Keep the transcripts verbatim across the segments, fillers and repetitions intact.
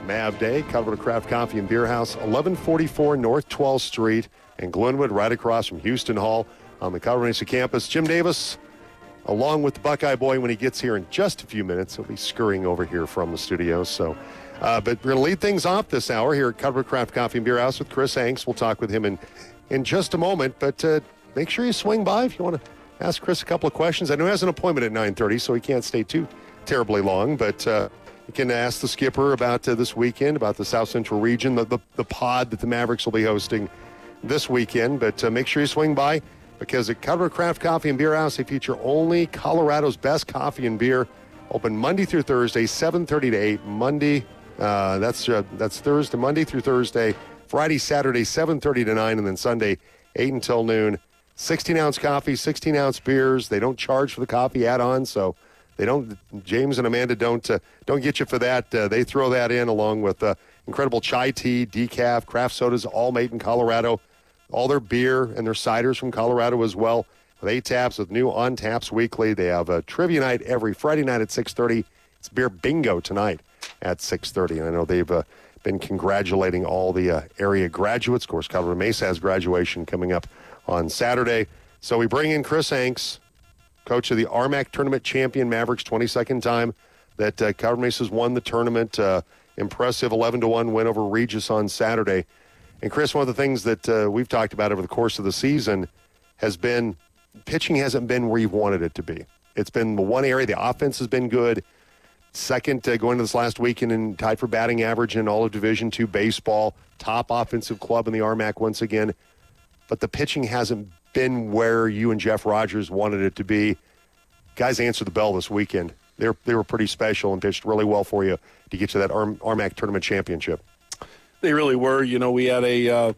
Mav Day, Colorado Craft Coffee and Beer House, eleven forty-four North twelfth Street in Glenwood, right across from Houston Hall on the Colorado Mesa campus. Jim Davis, along with the Buckeye Boy, when he gets here in just a few minutes, he'll be scurrying over here from the studio. So, uh, but we're going to lead things off this hour here at Colorado Craft Coffee and Beer House with Chris Hanks. We'll talk with him in, in just a moment, but uh, make sure you swing by if you want to ask Chris a couple of questions. I know he has an appointment at nine thirty, so he can't stay too terribly long, but uh, you can ask the skipper about uh, this weekend, about the South Central region, the, the, the pod that the Mavericks will be hosting this weekend. But uh, make sure you swing by, because at Colorado Craft Coffee and Beer House, they feature only Colorado's best coffee and beer. Open Monday through Thursday, seven thirty to eight. Monday, uh, that's uh, that's Thursday, Monday through Thursday. Friday, Saturday, seven thirty to nine, and then Sunday, eight until noon. sixteen-ounce coffee, sixteen-ounce beers. They don't charge for the coffee add-on, so they don't. James and Amanda don't uh, don't get you for that. Uh, they throw that in along with uh, incredible chai tea, decaf, craft sodas, all made in Colorado. All their beer and their ciders from Colorado as well. With eight taps, with new on taps weekly. They have a trivia night every Friday night at six thirty. It's beer bingo tonight at six thirty. And I know they've uh, been congratulating all the uh, area graduates. Of course, Colorado Mesa has graduation coming up on Saturday. So we bring in Chris Hanks, coach of the R M A C tournament champion Mavericks, twenty-second time that uh, Colorado Mesa's won the tournament. Uh, impressive eleven to one win over Regis on Saturday. And Chris, one of the things that uh, we've talked about over the course of the season has been pitching hasn't been where you've wanted it to be. It's been the one area. The offense has been good. Second, uh, going into this last weekend and tied for batting average in all of Division two baseball. Top offensive club in the R M A C once again. But the pitching hasn't been where you and Jeff Rogers wanted it to be. Guys answered the bell this weekend. They were, they were pretty special and pitched really well for you to get to that R M A C tournament championship. They really were. You know, we had a uh,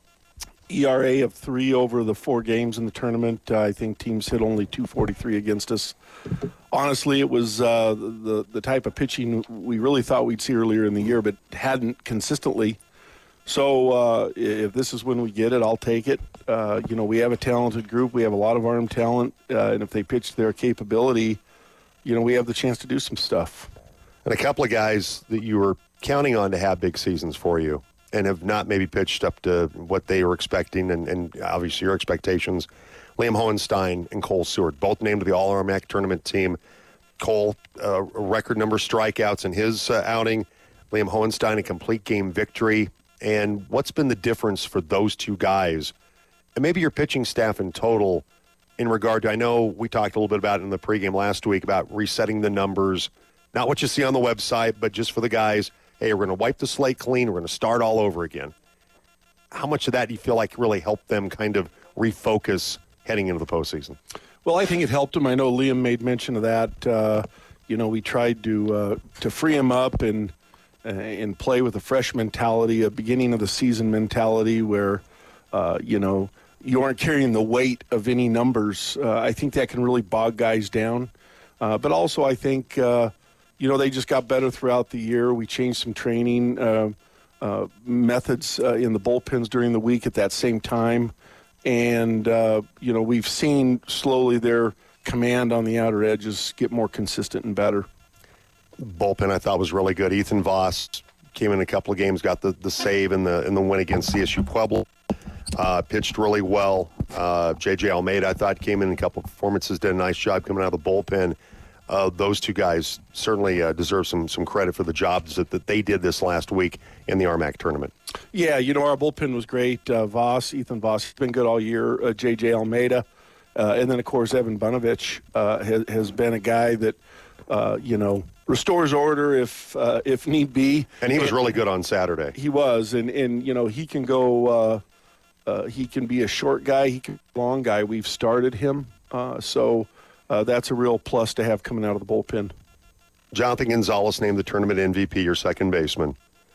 E R A of three over the four games in the tournament. Uh, I think teams hit only two forty-three against us. Honestly, it was uh, the the type of pitching we really thought we'd see earlier in the year, but hadn't consistently. So uh, if this is when we get it, I'll take it. Uh, you know, we have a talented group. We have a lot of arm talent, uh, and if they pitch to their capability, you know, we have the chance to do some stuff. And a couple of guys that you were counting on to have big seasons for you and have not maybe pitched up to what they were expecting and, and obviously your expectations. Liam Hohenstein and Cole Seward, both named to the All-R M A C tournament team. Cole, uh, a record number of strikeouts in his uh, outing. Liam Hohenstein, a complete game victory. And what's been the difference for those two guys, and maybe your pitching staff in total, in regard to, I know we talked a little bit about it in the pregame last week about resetting the numbers, not what you see on the website, but just for the guys, hey, we're going to wipe the slate clean, we're going to start all over again. How much of that do you feel like really helped them kind of refocus heading into the postseason? Well, I think it helped them. I know Liam made mention of that. Uh, you know, we tried to uh, to free him up and uh, and play with a fresh mentality, a beginning of the season mentality where, uh, you know, you aren't carrying the weight of any numbers. Uh, I think that can really bog guys down. Uh, but also I think, uh, you know, they just got better throughout the year. We changed some training uh, uh, methods uh, in the bullpens during the week at that same time. And, uh, you know, we've seen slowly their command on the outer edges get more consistent and better. Bullpen I thought was really good. Ethan Voss came in a couple of games, got the, the save in the in the win against C S U Pueblo. Uh, pitched really well. Uh, J J Almeida, I thought, came in a couple of performances, did a nice job coming out of the bullpen. Uh, those two guys certainly uh, deserve some some credit for the jobs that, that they did this last week in the R M A C tournament. Yeah, you know, our bullpen was great. Uh, Voss, Ethan Voss, he's been good all year. Uh, J J Almeida. Uh, and then, of course, Evan Bunovich uh, has, has been a guy that, uh, you know, restores order if uh, if need be. And he was really good on Saturday. He was. And, and you know, he can go uh, uh, – he can be a short guy. He can be a long guy. We've started him. Uh, so uh, that's a real plus to have coming out of the bullpen. Jonathan Gonzalez named the tournament M V P, your second baseman.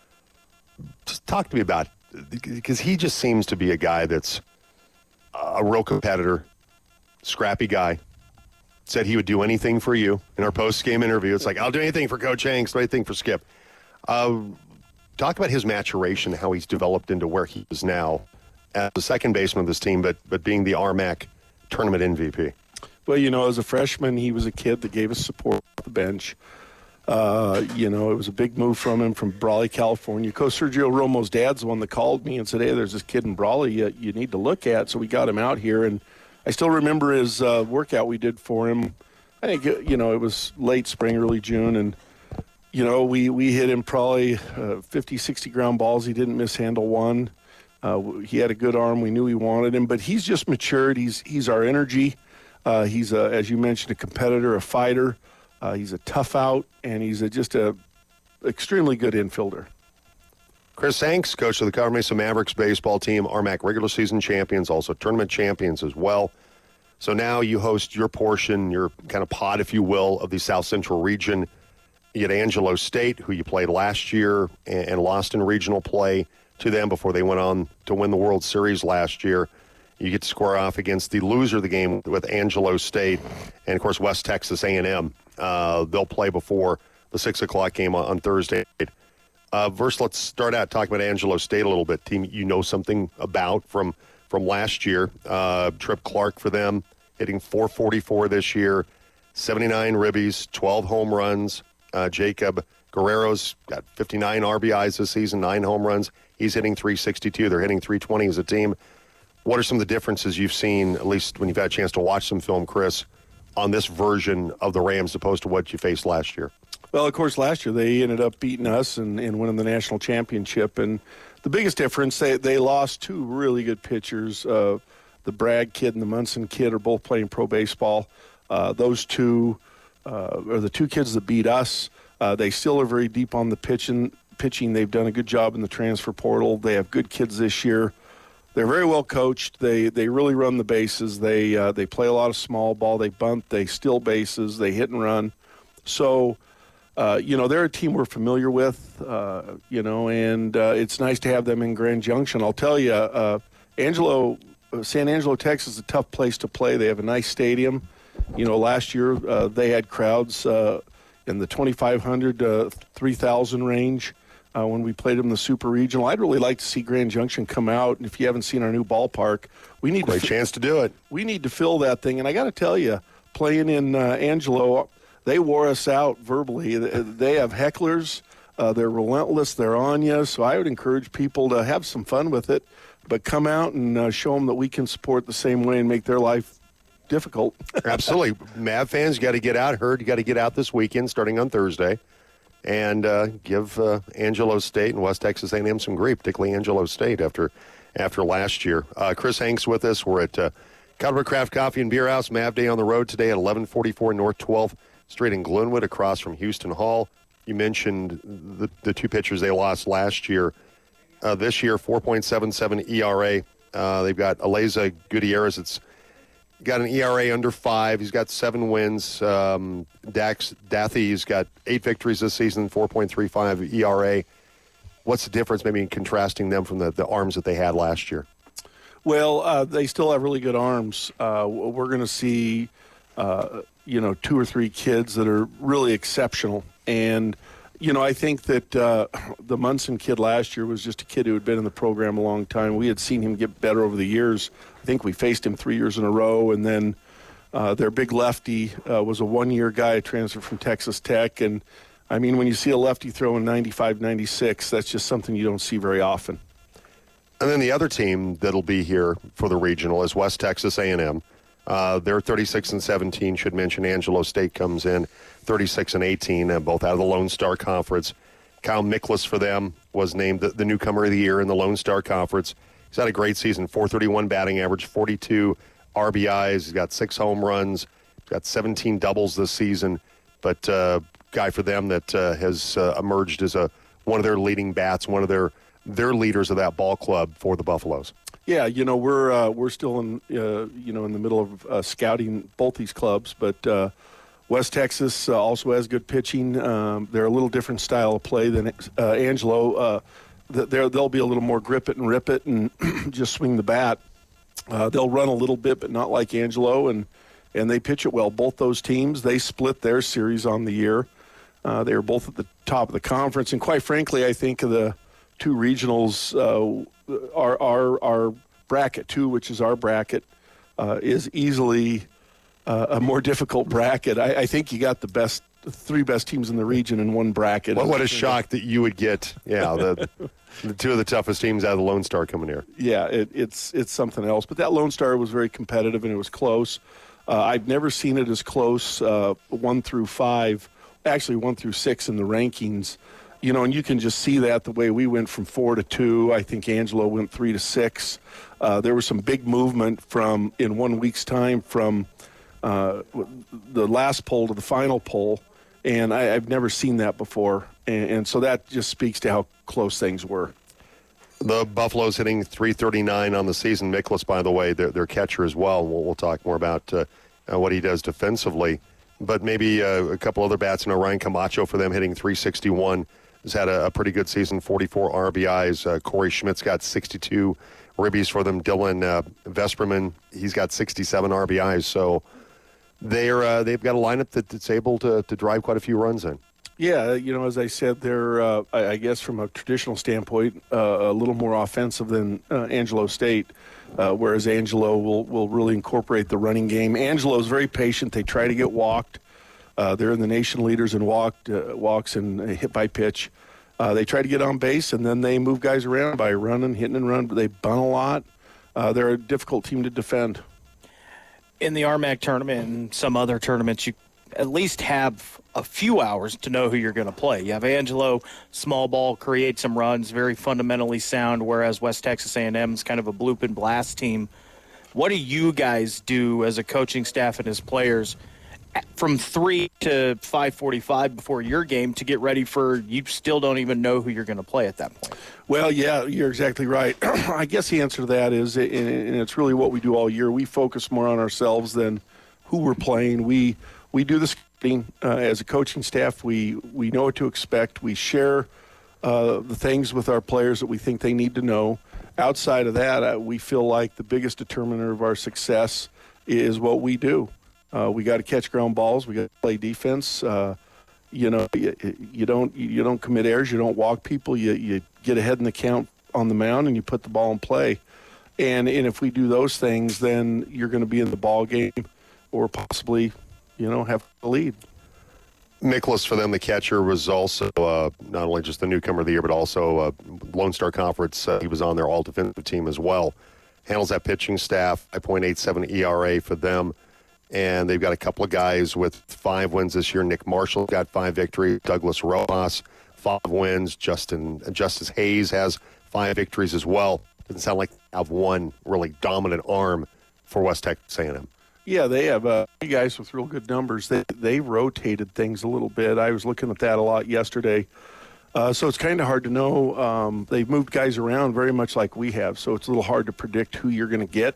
Just talk to me about – because he just seems to be a guy that's a real competitor, scrappy guy. Said he would do anything for you in our post-game interview. It's like, I'll do anything for Coach Hanks, do anything for Skip. Uh, talk about his maturation, how he's developed into where he is now as the second baseman of this team, but but being the R M A C tournament M V P. Well, you know, as a freshman, he was a kid that gave us support off the bench. Uh, you know, it was a big move from him from Brawley, California. Coach Sergio Romo's dad's the one that called me and said, hey, there's this kid in Brawley you, you need to look at. So we got him out here, and I still remember his uh, workout we did for him. I think, you know, it was late spring, early June, and, you know, we, we hit him probably uh, fifty, sixty ground balls. He didn't mishandle one. Uh, he had a good arm. We knew we wanted him, but he's just matured. He's he's our energy. Uh, he's, a, as you mentioned, a competitor, a fighter. Uh, he's a tough out, and he's a, just a extremely good infielder. Chris Hanks, coach of the Colorado Mesa Mavericks baseball team, R M A C regular season champions, also tournament champions as well. So now you host your portion, your kind of pod, if you will, of the South Central region. You get Angelo State, who you played last year and, and lost in regional play to them before they went on to win the World Series last year. You get to square off against the loser of the game with Angelo State and, of course, West Texas A and M. Uh, they'll play before the six o'clock game on, on Thursday. Uh, first, let's start out talking about Angelo State a little bit. Team you know something about from from last year. Uh, Trip Clark for them, hitting four forty-four this year, seventy-nine ribbies, twelve home runs. Uh, Jacob Guerrero's got fifty-nine R B Is this season, nine home runs. He's hitting three sixty-two. They're hitting three twenty as a team. What are some of the differences you've seen, at least when you've had a chance to watch some film, Chris, on this version of the Rams opposed to what you faced last year? Well, of course, last year they ended up beating us and, and winning the national championship. And the biggest difference, they, they lost two really good pitchers. Uh, the Bragg kid and the Munson kid are both playing pro baseball. Uh, those two uh, are the two kids that beat us. Uh, they still are very deep on the pitching. Pitching, they've done a good job in the transfer portal. They have good kids this year. They're very well coached. They they really run the bases. They uh, they play a lot of small ball. They bunt. They steal bases. They hit and run. So, uh, you know, they're a team we're familiar with. Uh, you know, and uh, it's nice to have them in Grand Junction. I'll tell you, uh, Angelo, uh, San Angelo, Texas, is a tough place to play. They have a nice stadium. You know, last year uh, they had crowds uh, in the twenty-five hundred, uh, three thousand range. Uh, when we played them in the Super Regional. I'd really like to see Grand Junction come out, and if you haven't seen our new ballpark, we need Great to chance to do it. We need to fill that thing, and I got to tell you, playing in uh, Angelo, they wore us out verbally. They have hecklers. Uh, they're relentless. They're on you, so I would encourage people to have some fun with it, but come out and uh, show them that we can support the same way and make their life difficult. Absolutely. Mav fans, you got to get out. Heard you got to get out this weekend starting on Thursday. And uh, give uh, Angelo State and West Texas A and M some grief, particularly Angelo State after after last year. Uh, Chris Hanks with us. We're at uh, Colorado Craft Coffee and Beer House. Mav Day on the road today at eleven forty-four North twelfth Street in Glenwood, across from Houston Hall. You mentioned the, the two pitchers they lost last year. Uh, this year, four point seven seven E R A. Uh, they've got Aleza Gutierrez. It's got an E R A under five. He's got seven wins. Um, Dax Dathy's got eight victories this season, four point three five E R A. What's the difference maybe in contrasting them from the, the arms that they had last year? Well, uh, they still have really good arms. Uh, we're going to see, uh, you know, two or three kids that are really exceptional. And, you know, I think that uh, the Munson kid last year was just a kid who had been in the program a long time. We had seen him get better over the years. I think we faced him three years in a row, and then uh, their big lefty uh, was a one-year guy transferred from Texas Tech. And, I mean, when you see a lefty throwing ninety-five, ninety-six, that's just something you don't see very often. And then the other team that'll be here for the regional is West Texas A and M. Uh, they're thirty-six and seventeen. Should mention Angelo State comes in thirty-six and eighteen, uh, both out of the Lone Star Conference. Kyle Miklas for them was named the, the newcomer of the year in the Lone Star Conference. He's had a great season, four thirty-one batting average, forty-two R B Is. He's got six home runs. He's got seventeen doubles this season. But uh, guy for them that uh, has uh, emerged as a one of their leading bats, one of their their leaders of that ball club for the Buffaloes. Yeah, you know, we're uh, we're still in uh, you know in the middle of uh, scouting both these clubs, but uh, West Texas uh, also has good pitching. Um, they're a little different style of play than uh, Angelo. Uh, they're, they'll be a little more grip it and rip it and just swing the bat. Uh, they'll run a little bit, but not like Angelo, and and they pitch it well. Both those teams, they split their series on the year. Uh, they were both at the top of the conference, and quite frankly, I think of the two regionals, uh, our, our our bracket two, which is our bracket, uh, is easily uh, a more difficult bracket. I, I think you got the best three best teams in the region in one bracket. What, what a shock that you would get, yeah, the, the two of the toughest teams out of the Lone Star coming here. Yeah, it, it's it's something else. But that Lone Star was very competitive, and it was close. Uh, I've never seen it as close, uh, one through five, actually one through six in the rankings. You know, and you can just see that the way we went from four to two. I think Angelo went three to six. Uh, there was some big movement from in one week's time from uh, the last poll to the final poll, and I, I've never seen that before. And, and so that just speaks to how close things were. The Buffaloes hitting three thirty-nine on the season. Miklas, by the way, their, their catcher as well. We'll, we'll talk more about uh, uh, what he does defensively. But maybe uh, a couple other bats. You know, Ryan Camacho for them hitting three sixty-one. Has had a, a pretty good season, forty-four R B Is. Uh, Corey Schmidt's got sixty-two ribbies for them. Dylan uh, Vesperman, he's got sixty-seven R B Is. So they're uh, they've got a lineup that, that's able to, to drive quite a few runs in. Yeah, you know, as I said, they're, uh, I, I guess from a traditional standpoint, uh, a little more offensive than uh, Angelo State, uh, whereas Angelo will, will really incorporate the running game. Angelo's very patient. They try to get walked. Uh, they're in the nation leaders in walked, uh, walks and uh, hit by pitch. Uh, they try to get on base, and then they move guys around by running, hitting and run, but they bunt a lot. Uh, they're a difficult team to defend. In the R M A C tournament and some other tournaments, you at least have a few hours to know who you're going to play. You have Angelo, small ball, create some runs, very fundamentally sound, whereas West Texas A and M is kind of a bloop and blast team. What do you guys do as a coaching staff and as players from three to five forty-five before your game to get ready for, you still don't even know who you're going to play at that point? Well, yeah, you're exactly right. I guess the answer to that is, and it's really what we do all year, we focus more on ourselves than who we're playing. We we do the scouting uh, as a coaching staff. We, we know what to expect. We share uh, the things with our players that we think they need to know. Outside of that, uh, we feel like the biggest determiner of our success is what we do. Uh, we got to catch ground balls. We got to play defense. Uh, you know, you, you don't you don't commit errors. You don't walk people. You you get ahead in the count on the mound and you put the ball in play. And and if we do those things, then you're going to be in the ball game, or possibly, you know, have a lead. Miklas for them, the catcher, was also uh, not only just the newcomer of the year, but also uh, Lone Star Conference. Uh, he was on their all-defensive team as well. Handles that pitching staff. five point eight seven E R A for them. And they've got a couple of guys with five wins this year. Nick Marshall got five victories. Douglas Rojas, five wins. Justin Justice Hayes has five victories as well. Doesn't sound like they have one really dominant arm for West Texas A and M. Yeah, they have uh, guys with real good numbers. They they rotated things a little bit. I was looking at that a lot yesterday. Uh, so it's kind of hard to know. Um, they've moved guys around very much like we have, so it's a little hard to predict who you're going to get.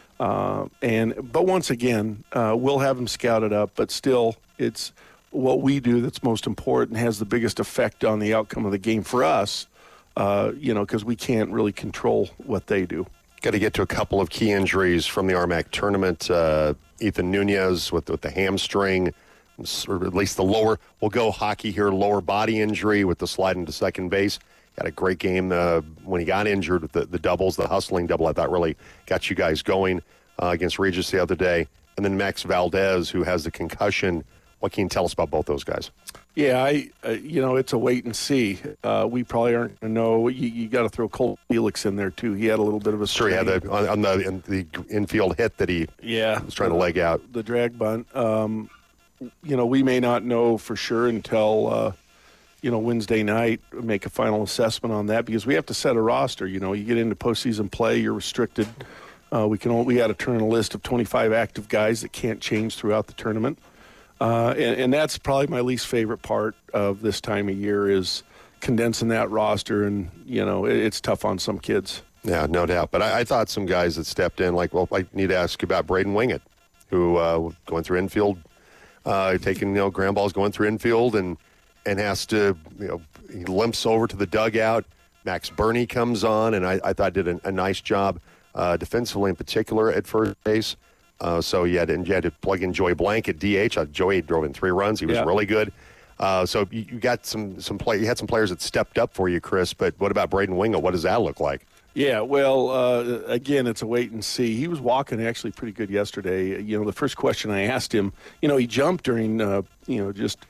Uh, and but once again, uh, we'll have them scouted up, but still, it's what we do that's most important, has the biggest effect on the outcome of the game for us, uh, you know, because we can't really control what they do. Got to get to a couple of key injuries from the R M A C tournament. Uh, Ethan Nunez with, with the hamstring, or at least the lower, we'll go hockey here, lower body injury with the slide into second base. Had a great game uh, when he got injured with the, the doubles, the hustling double. I thought really got you guys going uh, against Regis the other day. And then Max Valdez, who has the concussion. What can you tell us about both those guys? Yeah, I, uh, you know, it's a wait and see. Uh, we probably aren't going to know. You, you got to throw Cole Felix in there too. He had a little bit of a sure. He had the on, on the in the infield hit that he yeah was trying to leg out the drag bunt. Um, you know, we may not know for sure until. Uh, you know, Wednesday night, make a final assessment on that, because we have to set a roster. You know, you get into postseason play, you're restricted. Uh, we can only, we got to turn in a list of twenty-five active guys that can't change throughout the tournament. Uh, and, and that's probably my least favorite part of this time of year, is condensing that roster. And, you know, it, it's tough on some kids. Yeah, no doubt. But I, I thought some guys that stepped in, like, well, I need to ask you about Braden Wingett, who uh, going through infield, uh, taking, you know, ground balls, going through infield, and, and has to, you know, he limps over to the dugout. Max Burney comes on, and I, I thought did a, a nice job uh, defensively in particular at first base. Uh, so you had, to, you had to plug in Joey Blank at D H. Uh, Joey drove in three runs. He was yeah. really good. Uh, so you, you got some some play. You had some players that stepped up for you, Chris. But what about Braden Wingett? What does that look like? Yeah, well, uh, again, it's a wait and see. He was walking actually pretty good yesterday. You know, the first question I asked him, you know, he jumped during, uh, you know, just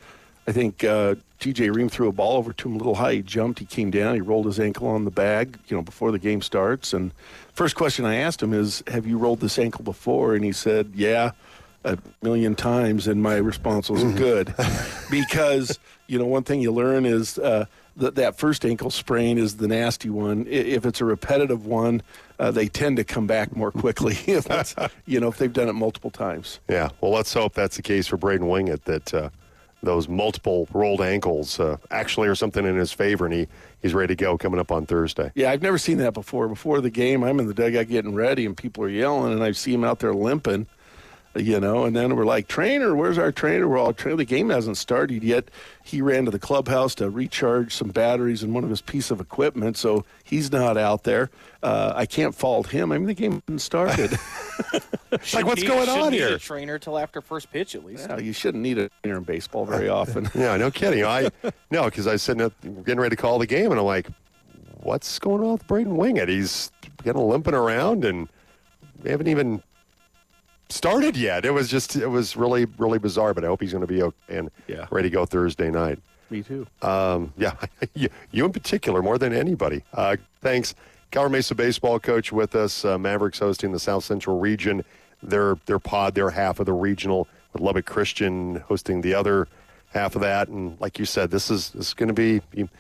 I think uh, T J Ream threw a ball over to him a little high. He jumped, he came down, he rolled his ankle on the bag, you know, before the game starts. And first question I asked him is, have you rolled this ankle before? And he said, yeah, a million times. And my response was good. Because, you know, one thing you learn is uh, that that first ankle sprain is the nasty one. I- If it's a repetitive one, uh, they tend to come back more quickly, if it's, you know, if they've done it multiple times. Yeah, well, let's hope that's the case for Braden Wingett, that uh, those multiple rolled ankles uh, actually are something in his favor, and he, he's ready to go coming up on Thursday. Yeah, I've never seen that before. Before the game, I'm in the dugout getting ready, and people are yelling, and I see him out there limping, you know, and then we're like, trainer, where's our trainer? We're all trainer. The game hasn't started yet. He ran to the clubhouse to recharge some batteries in one of his piece of equipment, so he's not out there. Uh, I can't fault him. I mean, the game hasn't started. Like, what's He going shouldn't on need here? A trainer till after first pitch, at least. Yeah, you shouldn't need a trainer in baseball very often. Yeah, no kidding. I no, because I was sitting up getting ready to call the game, and I'm like, what's going on with Braden Wingett? He's kind of limping around, and we haven't even started yet. It was just, it was really, really bizarre, but I hope he's going to be okay and Yeah. ready to go Thursday night. Me too. Um, yeah, you, you in particular, more than anybody. Uh, thanks. Calvert Mesa baseball coach with us. Uh, Mavericks hosting the South Central region. Their their pod, their half of the regional, with Lubbock Christian hosting the other half of that. And like you said, this is this is going to be you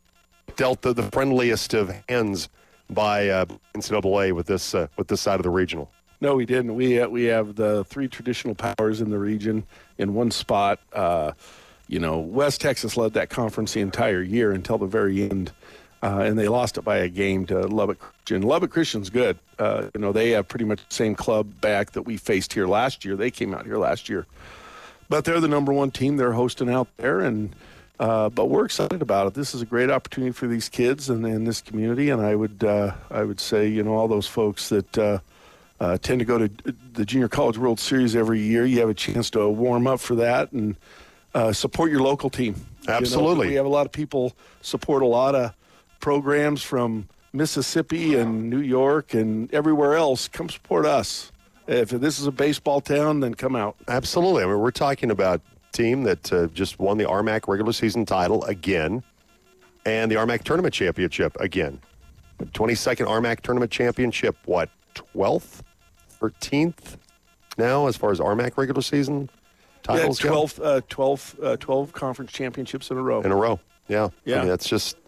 dealt the, the friendliest of hands by uh, N C double A with this uh, with this side of the regional. No, we didn't. We uh, we have the three traditional powers in the region in one spot. Uh, you know, West Texas led that conference the entire year until the very end, uh, and they lost it by a game to Lubbock Christian. Lubbock Christian's good. Uh, you know, they have pretty much the same club back that we faced here last year. They came out here last year, but they're the number one team. They're hosting out there, and uh, but we're excited about it. This is a great opportunity for these kids and, and this community. And I would uh, I would say, you know, all those folks that. Uh, Uh, tend to go to the Junior College World Series every year. You have a chance to warm up for that and uh, support your local team. Absolutely. You know, we have a lot of people support a lot of programs from Mississippi and New York and everywhere else. Come support us. If this is a baseball town, then come out. Absolutely. I mean, we're talking about a team that uh, just won the R M A C regular season title again and the R M A C tournament championship again. twenty-second R M A C tournament championship, what, twelfth? thirteenth now as far as R M A C regular season titles yeah, twelve, uh, twelve, uh, twelve conference championships in a row. go? In a row. Yeah. Yeah. I mean, that's just,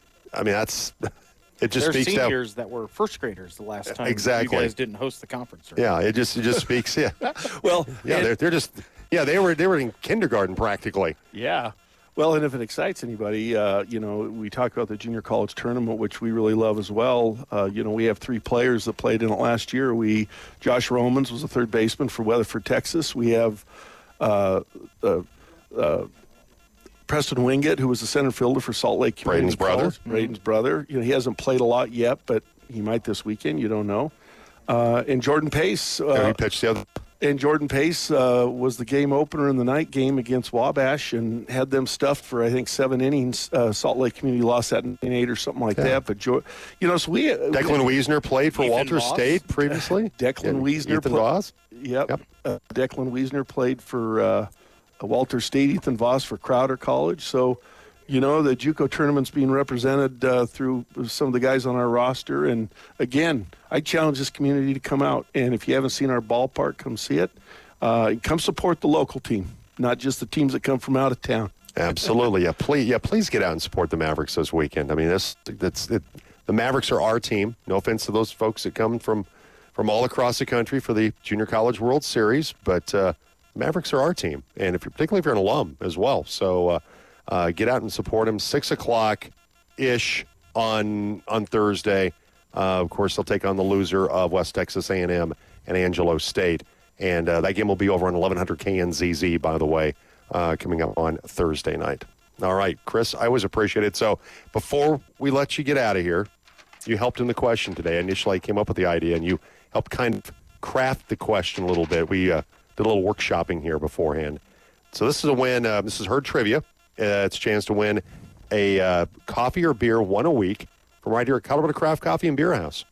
I mean, that's, it just There's speaks to, seniors that were first graders the last time Exactly. you guys didn't host the conference. Right? yeah, it just, it just speaks, yeah. Well, Yeah, and- they're, they're just, yeah, they were, they were in kindergarten practically. Yeah. Well, and if it excites anybody, uh, you know, we talk about the junior college tournament, which we really love as well. Uh, you know, we have three players that played in it last year. We, Josh Romans was a third baseman for Weatherford, Texas. We have uh, uh, uh, Preston Wingett, who was the center fielder for Salt Lake Community Braden's brother. College. Braden's brother. You know, he hasn't played a lot yet, but he might this weekend. You don't know. Uh, and Jordan Pace. Uh, Yeah, he pitched the other. And Jordan Pace uh, was the game opener in the night game against Wabash and had them stuffed for, I think, seven innings. Uh, Salt Lake Community lost that in eight or something like Yeah. that. But, jo- you know, so we. Declan Wiesner played for Ethan Walter Voss? State previously. Declan And Wiesner Ethan pla- Voss. Yep. Yep. Uh, Declan Wiesner played for uh, Walter State, Ethan Voss for Crowder College. So, you know, the JUCO tournament's being represented uh, through some of the guys on our roster. And, again, I challenge this community to come out. And if you haven't seen our ballpark, come see it. Uh, come support the local team, not just the teams that come from out of town. Absolutely, yeah. Please, yeah. Please get out and support the Mavericks this weekend. I mean, this that's it, the Mavericks are our team. No offense to those folks that come from from all across the country for the Junior College World Series, but uh, Mavericks are our team, and if you're, particularly if you're an alum as well. So uh, uh, get out and support them. Six o'clock ish on on Thursday. Uh, of course, they'll take on the loser of West Texas A and M and Angelo State. And uh, that game will be over on eleven hundred K N Z Z, by the way, uh, coming up on Thursday night. All right, Chris, I always appreciate it. So before we let you get out of here, you helped in the question today. Initially, I came up with the idea, and you helped kind of craft the question a little bit. We uh, did a little workshopping here beforehand. So this is a win. Uh, this is Herd Trivia. Uh, it's a chance to win a uh, coffee or beer, one a week, from right here at Colorado Craft Coffee and Beer House.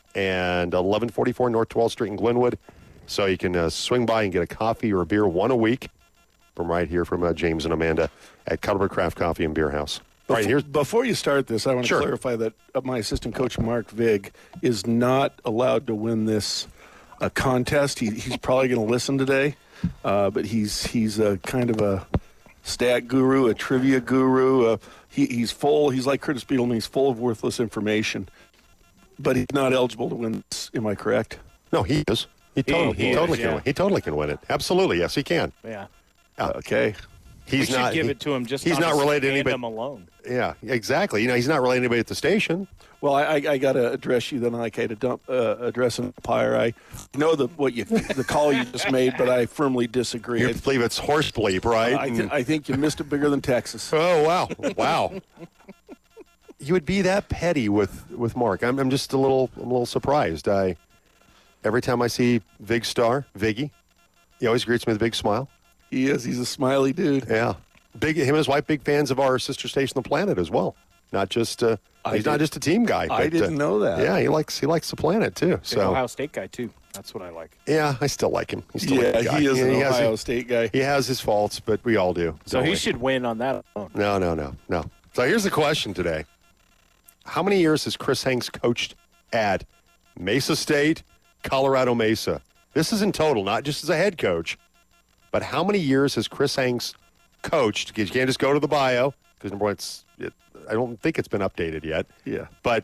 And eleven forty-four North twelfth Street in Glenwood. So you can uh, swing by and get a coffee or a beer one a week from right here from uh, James and Amanda at Colorado Craft Coffee and Beer House. All right, here's Before you start this, I want to Sure. clarify that uh, my assistant coach, Mark Vig, is not allowed to win this uh, contest. He, he's probably going to listen today, uh, but he's he's a kind of a stat guru, a trivia guru. Uh, he, he's full. He's like Curtis Beetleman. He's full of worthless information, but he's not eligible to win this. Am I correct? no, he is. He totally, he he is, totally yeah. can win. He totally can win it. Absolutely, yes, he can. Yeah. Uh, okay. He's we should not. give he- it to him just He's on not his related to anybody. fandom alone. Yeah, exactly. You know, he's not related to anybody at the station. Well, I, I, I got to address you then, like I had to dump, uh, address an umpire. I know the what you the call you just made, but I firmly disagree. You I, believe it's horse bleep, right? I, th- And- I think you missed it bigger than Texas. oh wow, wow. You would be that petty with, with Mark. I'm I'm just a little I'm a little surprised. I every time I see Vig Star, Viggy, he always greets me with a big smile. He is. He's a smiley dude. Yeah, big him and his wife, big fans of our sister station, The Planet, as well. Not just uh, I he's not did- just a team guy. I but, didn't uh, know that. Yeah, he likes he likes The Planet too. Big So Ohio State guy, too. That's what I like. yeah, I still like him. He's still a Yeah, good guy. he is Yeah, an he has- Ohio State guy. He has his faults, but we all do. So don't he we? should win on that alone. No, no, no, no. So here's the question today. How many years has Chris Hanks coached at Mesa State, Colorado Mesa? This is in total, not just as a head coach, but how many years has Chris Hanks coached? Because you can't just go to the bio, because number one, it's, it, I don't think it's been updated yet. Yeah. But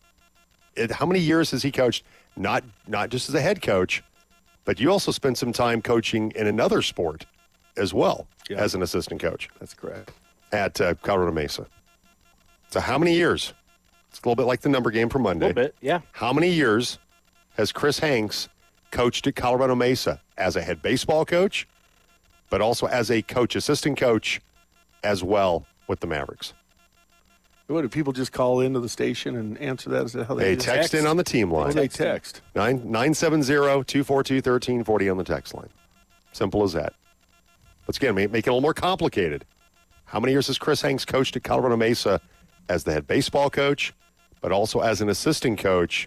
it, how many years has he coached, not, not just as a head coach, but you also spent some time coaching in another sport as well Yeah. as an assistant coach That's correct. at uh, Colorado Mesa. So how many years? It's a little bit like the number game for A Monday. little bit, yeah. How many years has Chris Hanks coached at Colorado Mesa as a head baseball coach, but also as a coach, assistant coach, as well with the Mavericks? What, do people just call into the station and answer that? Is that how they They do it? text in on the team Oh, line. they text. nine nine seven zero, two four two, one three four zero on the text line. Simple as that. Let's again make, make it a little more complicated. How many years has Chris Hanks coached at Colorado Mesa as the head baseball coach, but also as an assistant coach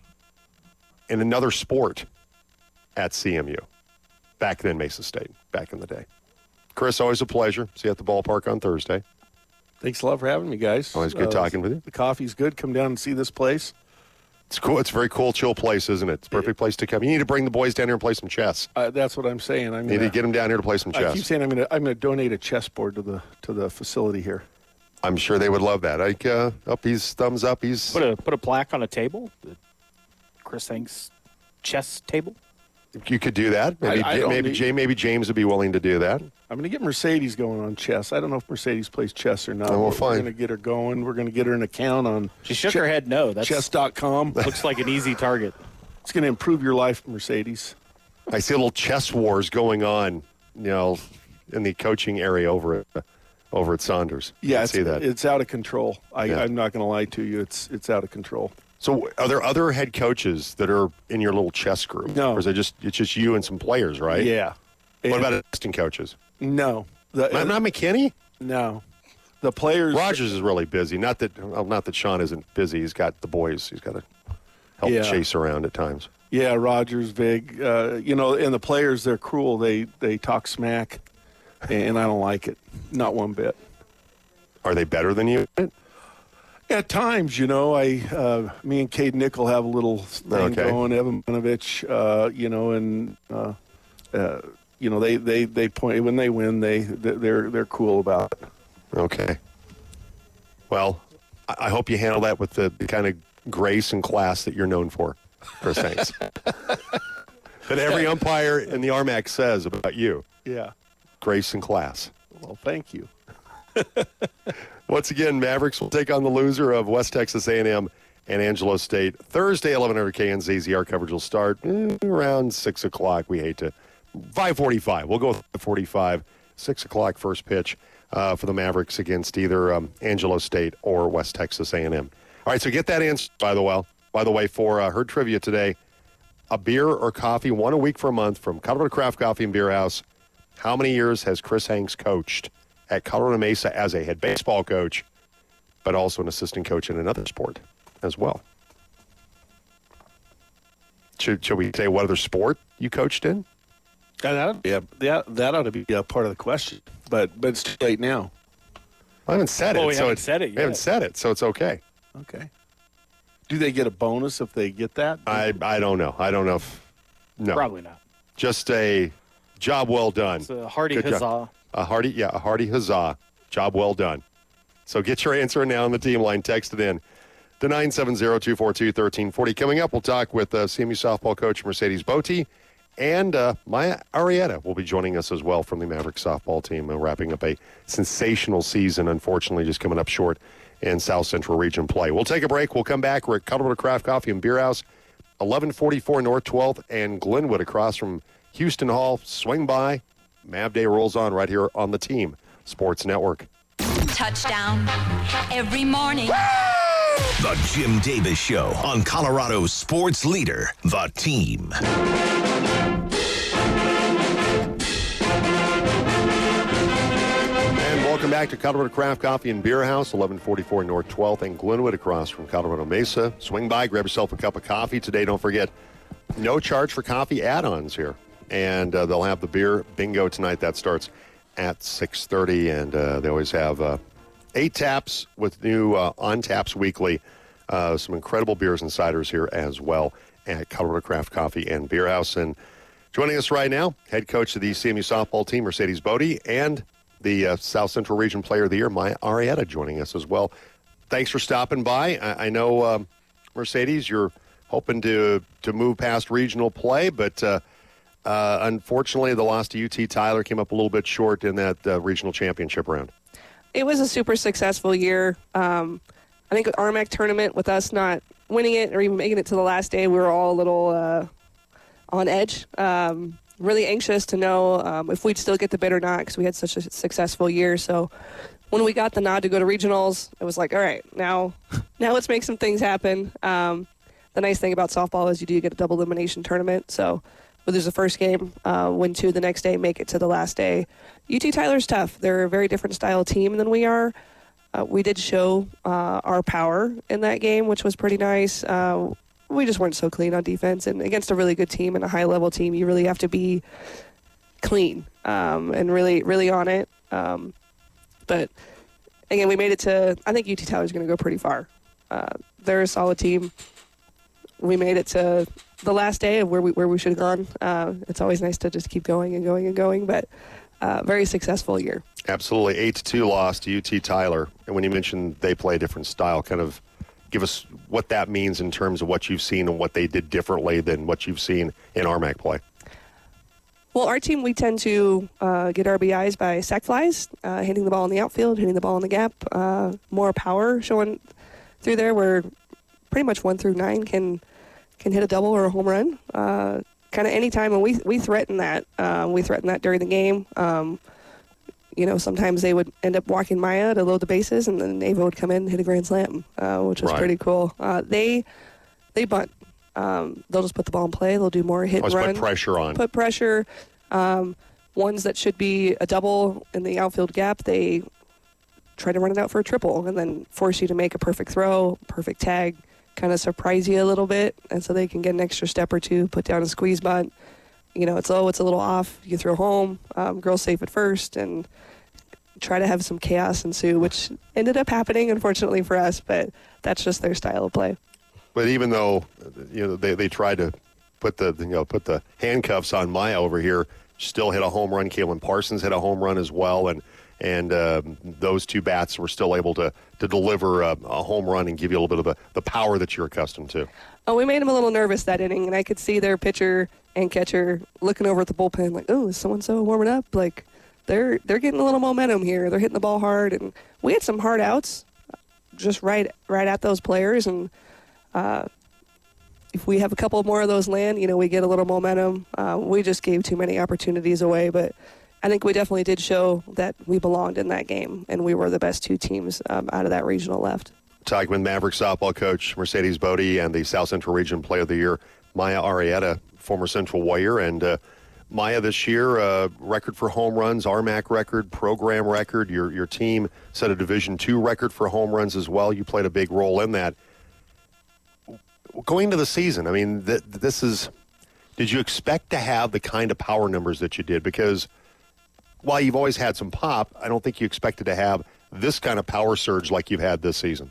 in another sport at C M U? Back then, Mesa State, back in the day. Chris, always a pleasure. See you at the ballpark on Thursday. Thanks a lot for having me, guys. Always good talking with you. The coffee's good. Come down and see this place. It's cool. It's a very cool, chill place, isn't it? It's a perfect place to come. You need to bring the boys down here and play some chess. Uh, that's what I'm saying. I'm You need gonna, to get them down here to play some I keep chess. saying I'm going to I'm going to donate a chessboard to the to the facility here. I'm sure they would love that. Like, uh, up, he's thumbs up. He's Put a put a plaque on a table. The Chris Hanks chess table. You could do that. Maybe I- I J- don't maybe need- Jay, maybe James would be willing to do that. I'm going to get Mercedes going on chess. I don't know if Mercedes plays chess or not. Oh, well, We're- fine. We're going to get her going. We're going to get her an account on She shook her head no. That's chess dot com. looks like an easy target. It's going to improve your life, Mercedes. I see a little chess wars going on, you know, in the coaching area over at over at Saunders. Yeah, I it's, see that. it's out of control. I, Yeah. I'm not going to lie to you. It's it's out of control. So, are there other head coaches that are in your little chess group? No. Or is it just it's just you and some players, right? Yeah. What And- about assistant coaches? no? The, Not, not McKinney. no. The players. Rogers is really busy. Not that well, not that Sean isn't busy. He's got the boys. He's got to help Yeah. chase around at times. Yeah, Rogers, Vig. Uh, you know, and the players, they're cruel. They they talk smack, and I don't like it. Not one bit. Are they better than you? At times, you know, I, uh, me and Cade Nickel have a little thing Okay. going. Evan Manovich, uh, you know, and uh, uh, you know, they, they, they point when they win, they they're they're cool about it. Okay. Well, I I hope you handle that with the, the kind of grace and class that you're known for, Chris Hanks. That every umpire in the R M A C says about you. Yeah. Grace and class. Well, thank you. Once again, Mavericks will take on the loser of West Texas A and M and Angelo State. Thursday, eleven hundred K N Z Z. Our coverage will start eh, around six o'clock. We hate to. five forty-five. We'll go with five forty-five. six o'clock first pitch uh, for the Mavericks against either um, Angelo State or West Texas A and M. All right, so get that answer, by the way, by the way for uh, Herd Trivia today. A beer or coffee, one a week for a month from Colorado Craft Coffee and Beer House. How many years has Chris Hanks coached at Colorado Mesa as a head baseball coach, but also an assistant coach in another sport as well? Should, should we say what other sport you coached in? That ought to be a, that, that ought to be a part of the question, but but it's too late now. I haven't said it. Oh, we so haven't it's, said it We yet. haven't said it, so it's okay. Okay. Do they get a bonus if they get that? I I don't know. I don't know if no. Probably not. Just a job well done. It's a hearty Good huzzah. job. A hearty, yeah, a hearty huzzah. Job well done. So get your answer now on the team line. Text it in to nine seven zero, two four two, one three four zero. Coming up, we'll talk with uh, C M U softball coach Mercedes Bote, and uh, Maya Arrieta will be joining us as well from the Maverick softball team, uh, wrapping up a sensational season, unfortunately just coming up short in South Central Region play. We'll take a break. We'll come back. We're at Colorado Craft Coffee and Beer House, eleven forty-four North twelfth and Glenwood across from Houston Hall. Swing by. Mav Day rolls on right here on the Team Sports Network. Touchdown every morning. The Jim Davis Show on Colorado's sports leader, The Team. And welcome back to Colorado Craft Coffee and Beer House, eleven forty-four North twelfth and Glenwood across from Colorado Mesa. Swing by, grab yourself a cup of coffee today. Don't forget, no charge for coffee add-ons here. And uh, they'll have the beer bingo tonight. That starts at six thirty, and uh, they always have uh, eight taps with new uh, on taps weekly. Uh, some incredible beers and ciders here as well at Colorado Craft Coffee and Beer House. And joining us right now, head coach of the C M U softball team, Mercedes Bote, and the uh, South Central Region Player of the Year, Maya Arrieta, joining us as well. Thanks for stopping by. I, I know, um, Mercedes, you're hoping to to move past regional play, but uh, uh, unfortunately, the loss to U T Tyler came up a little bit short in that uh, regional championship round. It was a super successful year. Um, I think with R M A C tournament, with us not winning it or even making it to the last day, we were all a little uh, on edge. Um, really anxious to know um, if we'd still get the bid or not because we had such a successful year. So when we got the nod to go to regionals, it was like, all right, now now let's make some things happen. Um, the nice thing about softball is you do get a double elimination tournament. So we lose the first game, uh, win two the next day, make it to the last day. U T Tyler's tough. They're a very different style team than we are. Uh, we did show uh, our power in that game, which was pretty nice. Uh, we just weren't so clean on defense. And against a really good team and a high-level team, you really have to be clean um, and really, really on it. Um, but, again, we made it to – I think U T Tyler's going to go pretty far. Uh, they're a solid team. We made it to the last day of where we where we should have gone. Uh, it's always nice to just keep going and going and going, but uh, very successful year. Absolutely. eight to two loss to U T Tyler. And when you mentioned they play a different style, kind of give us what that means in terms of what you've seen and what they did differently than what you've seen in R M A C play. Well, our team, we tend to uh, get R B Is by sac flies, uh, hitting the ball in the outfield, hitting the ball in the gap, uh, more power showing through there where pretty much one through nine can can hit a double or a home run. Uh, kind of any time, and we we threaten that. Uh, we threaten that during the game. Um, you know, sometimes they would end up walking Maya to load the bases, and then Ava would come in and hit a grand slam, uh, which was Right. pretty cool. Uh, they they bunt. Um, they'll just put the ball in play. They'll do more hit Always and run. put pressure on. Put pressure. Um, ones that should be a double in the outfield gap, they try to run it out for a triple and then force you to make a perfect throw, perfect tag, kind of surprise you a little bit, and so they can get an extra step or two, put down a squeeze bunt. You know, it's oh, it's a little off. You throw home, um, girls safe at first, and try to have some chaos ensue, which ended up happening, unfortunately for us, but that's just their style of play. But even though, you know, they, they tried to put the, you know, put the handcuffs on Maya over here, still hit a home run. Kaylin Parsons hit a home run as well, and and uh, those two bats were still able to to deliver a, a home run and give you a little bit of the, the power that you're accustomed to. Oh, we made them a little nervous that inning, and I could see their pitcher and catcher looking over at the bullpen like, oh, is so-and-so warming up? Like, they're they're getting a little momentum here. They're hitting the ball hard, and we had some hard outs just right right at those players, and uh, if we have a couple more of those land, you know, we get a little momentum. Uh, we just gave too many opportunities away, but I think we definitely did show that we belonged in that game, and we were the best two teams um, out of that regional left. Talking with Maverick softball coach Mercedes Bote and the South Central Region Player of the Year, Maya Arrieta, former Central Warrior. And uh, Maya, this year, uh, record for home runs, R M A C record, program record. Your your team set a Division two record for home runs as well. You played a big role in that. Going into the season, I mean, th- this is Did you expect to have the kind of power numbers that you did? Because while you've always had some pop, I don't think you expected to have this kind of power surge like you've had this season.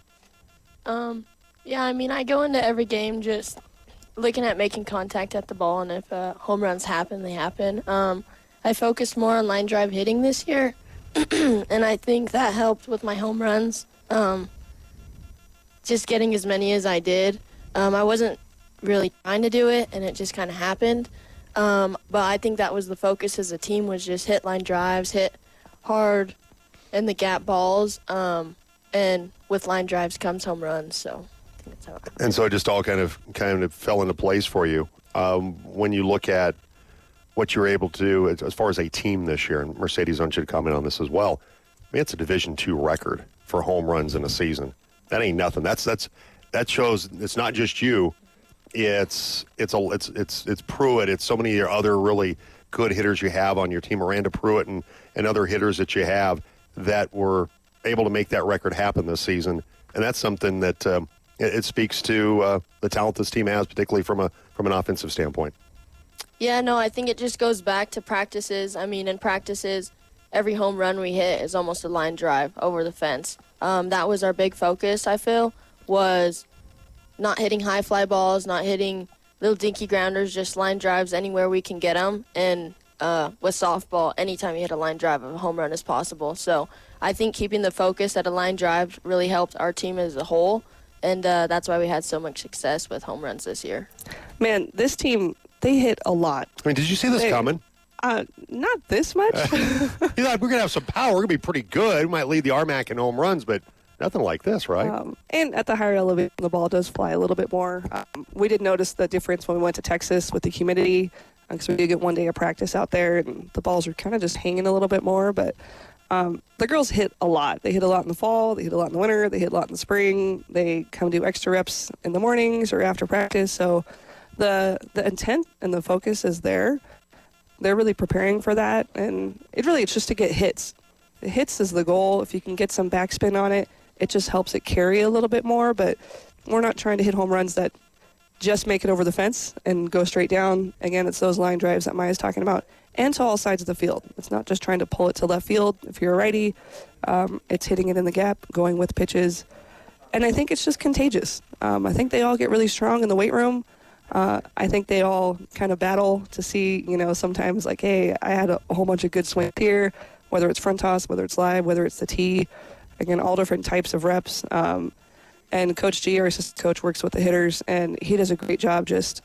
Um, yeah, I mean, I go into every game just looking at making contact at the ball, and if uh, home runs happen, they happen. Um, I focused more on line drive hitting this year, and I think that helped with my home runs. Um, just getting as many as I did. Um, I wasn't really trying to do it, and it just kind of happened. Um, but I think that was the focus as a team, was just hit line drives, hit hard in the gap balls, um, and with line drives comes home runs. So I think that's how it happened. And so it just all kind of kind of fell into place for you. Um, when you look at what you're able to do as, as far as a team this year, and Mercedes, I want you to comment on this as well. I mean, it's a Division two record for home runs in a season. That ain't nothing. That's that's that shows it's not just you. It's it's a it's it's it's Pruitt. It's so many other really good hitters you have on your team, Miranda Pruitt and, and other hitters that you have that were able to make that record happen this season. And that's something that um, it, it speaks to uh, the talent this team has, particularly from a from an offensive standpoint. Yeah, no, I think it just goes back to practices. I mean, in practices, every home run we hit is almost a line drive over the fence. Um, that was our big focus, I feel, was not hitting high fly balls, not hitting little dinky grounders, just line drives anywhere we can get them. And uh, with softball, anytime you hit a line drive, a home run is possible. So I think keeping the focus at a line drive really helped our team as a whole, and uh, that's why we had so much success with home runs this year. Man, this team, they hit a lot. I mean, did you see this They- coming? Uh, not this much. You thought we're going to have some power. We're going to be pretty good. We might lead the R M A C in home runs, but nothing like this, right? Um, and at the higher elevation, the ball does fly a little bit more. Um, we did notice the difference when we went to Texas with the humidity, because we did get one day of practice out there, and the balls were kind of just hanging a little bit more. But um, the girls hit a lot. They hit a lot in the fall. They hit a lot in the winter. They hit a lot in the spring. They come do extra reps in the mornings or after practice. So the the intent and the focus is there. They're really preparing for that, and it really it's just to get hits. The hits is the goal. If you can get some backspin on it, it just helps it carry a little bit more. But we're not trying to hit home runs that just make it over the fence and go straight down. Again, it's those line drives that Maya's talking about, and to all sides of the field. It's not just trying to pull it to left field. If you're a righty, um, it's hitting it in the gap, going with pitches. And I think it's just contagious. Um, I think they all get really strong in the weight room. Uh, I think they all kind of battle to see, you know, sometimes like, hey, I had a, a whole bunch of good swings here, whether it's front toss, whether it's live, whether it's the tee. Again, all different types of reps. Um, and Coach G, our assistant coach, works with the hitters, and he does a great job just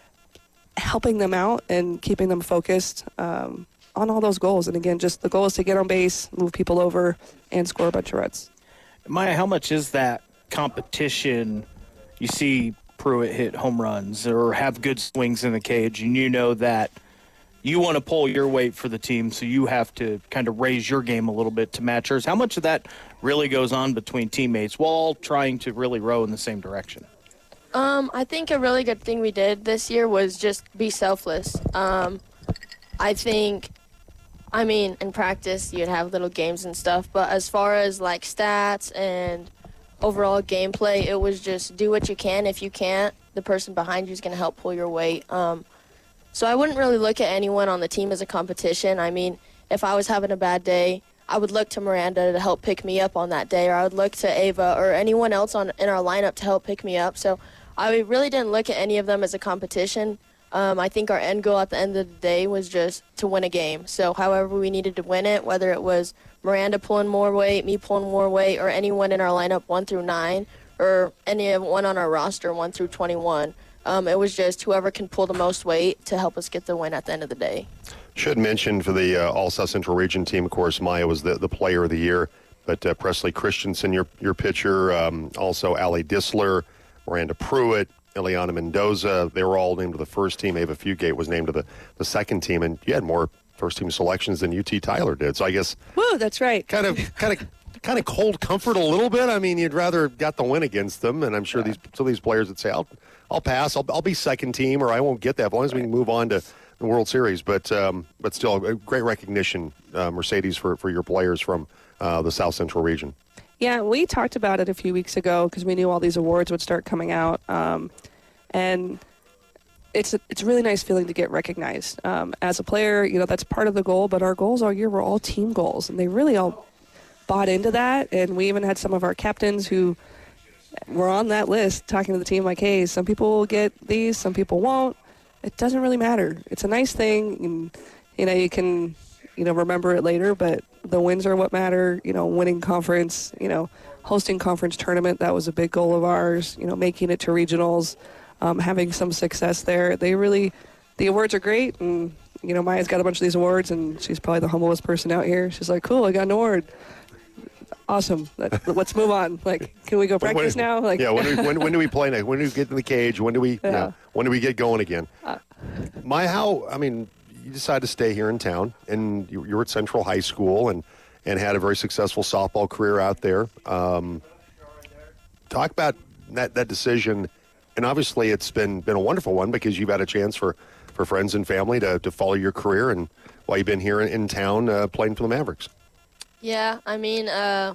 helping them out and keeping them focused um, on all those goals. And again, just the goal is to get on base, move people over, and score a bunch of runs. Maya, how much is that competition? You see Pruitt hit home runs or have good swings in the cage, and you know that you want to pull your weight for the team, so you have to kind of raise your game a little bit to match hers. How much of that really goes on between teammates while all trying to really row in the same direction? Um, I think a really good thing we did this year was just be selfless. Um, I think, I mean, in practice you'd have little games and stuff, but as far as like stats and overall gameplay, it was just do what you can. If you can't, the person behind you is going to help pull your weight. Um, so I wouldn't really look at anyone on the team as a competition. I mean, if I was having a bad day, I would look to Miranda to help pick me up on that day, or I would look to Ava or anyone else on in our lineup to help pick me up. So I really didn't look at any of them as a competition. Um, I think our end goal at the end of the day was just to win a game. So however we needed to win it, whether it was Miranda pulling more weight, me pulling more weight, or anyone in our lineup one through nine, or anyone on our roster one through twenty-one, um, it was just whoever can pull the most weight to help us get the win at the end of the day. Should mention for the uh, All South Central Region team, of course, Maya was the, the player of the year, but uh, Presley Christensen, your your pitcher, um, also Allie Disler, Miranda Pruitt, Ileana Mendoza, they were all named to the first team. Ava Fugate was named to the, the second team, and you had more first-team selections than U T Tyler did. So I guess Woo, that's right. kind of kind of kind of cold comfort a little bit. I mean, you'd rather have got the win against them, and I'm sure these some of these players would say, I'll I'll pass, I'll I'll be second team, or I won't get that as long as we can move on to the World Series. But um, but still, a great recognition, uh, Mercedes, for, for your players from uh, the South Central region. Yeah, we talked about it a few weeks ago because we knew all these awards would start coming out. Um, and it's a, it's a really nice feeling to get recognized. Um, as a player, you know, that's part of the goal, but our goals all year were all team goals, and they really all bought into that. And we even had some of our captains who were on that list talking to the team like, hey, some people will get these, some people won't. It doesn't really matter. It's a nice thing, and, you know, you can, you know, remember it later, but the wins are what matter. You know, winning conference, you know, hosting conference tournament, that was a big goal of ours, you know, making it to regionals. Um, having some success there. They really, the awards are great, and, you know, Maya's got a bunch of these awards, and she's probably the humblest person out here. She's like, cool, I got an award. Awesome. Let, let's move on. Like, can we go practice when, now? Like, yeah, when do, we, when, when do we play next? When do we get in the cage? When do we, Yeah. no, when do we get going again? Uh, Maya, how, I mean, you decided to stay here in town, and you, you were at Central High School and, and had a very successful softball career out there. Um, talk about that, that decision. And obviously, it's been been a wonderful one because you've had a chance for, for friends and family to, to follow your career and while you've been here in, in town uh, playing for the Mavericks. Yeah, I mean, uh,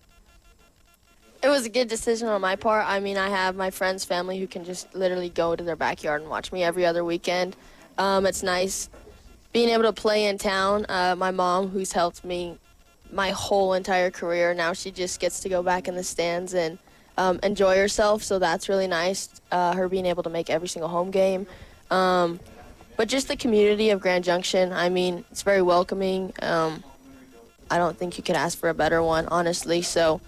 it was a good decision on my part. I mean, I have my friends' family who can just literally go to their backyard and watch me every other weekend. Um, it's nice being able to play in town. Uh, my mom, who's helped me my whole entire career, now she just gets to go back in the stands and Um, enjoy herself, so that's really nice, uh, her being able to make every single home game. Um, but just the community of Grand Junction, I mean, it's very welcoming. Um, I don't think you could ask for a better one, honestly. So,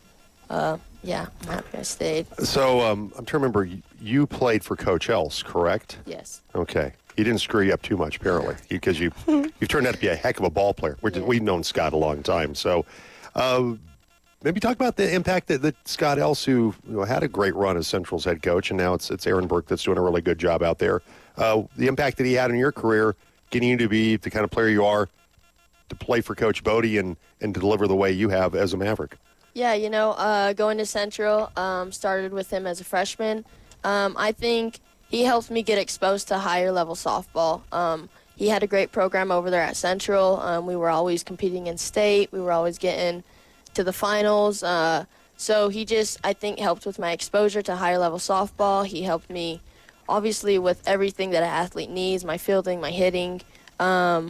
uh, yeah, I'm happy I stayed. So um, I'm trying to remember, you, you played for Coach Else, correct? Yes. Okay. He didn't screw you up too much, apparently, because you, you've turned out to be a heck of a ball player. We're, Yeah. We've known Scott a long time. So uh, maybe talk about the impact that, that Scott Else, who you know, had a great run as Central's head coach, and now it's it's Aaron Burke that's doing a really good job out there. Uh, the impact that he had in your career, getting you to be the kind of player you are, to play for Coach Bodie and, and to deliver the way you have as a Maverick. Yeah, you know, uh, going to Central, um, started with him as a freshman. Um, I think he helped me get exposed to higher level softball. Um, he had a great program over there at Central. Um, we were always competing in state. We were always getting to the finals. Uh, so he just, I think, helped with my exposure to higher level softball. He helped me, obviously, with everything that an athlete needs, my fielding, my hitting. Um,